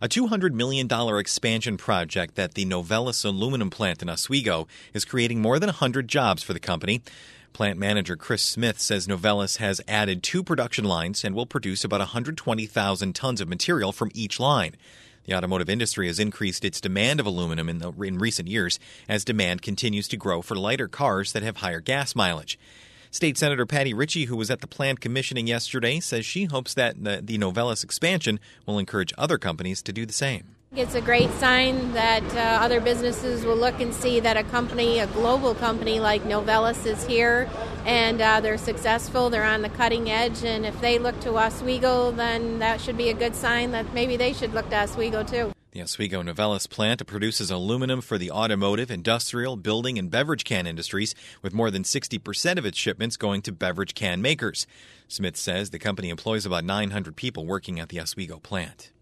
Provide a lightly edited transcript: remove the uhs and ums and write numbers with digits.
A $200 million expansion project at the Novelis aluminum plant in Oswego is creating more than 100 jobs for the company. Plant manager Chris Smith says Novelis has added 2 production lines and will produce about 120,000 tons of material from each line. The automotive industry has increased its demand of aluminum in recent years as demand continues to grow for lighter cars that have higher gas mileage. State Senator Patty Ritchie, who was at the plant commissioning yesterday, says she hopes that the Novelis expansion will encourage other companies to do the same. It's a great sign that other businesses will look and see that a global company like Novelis is here and they're successful, they're on the cutting edge, and if they look to Oswego, then that should be a good sign that maybe they should look to Oswego too. The Oswego Novelis plant produces aluminum for the automotive, industrial, building, and beverage can industries, with more than 60% of its shipments going to beverage can makers. Smith says the company employs about 900 people working at the Oswego plant.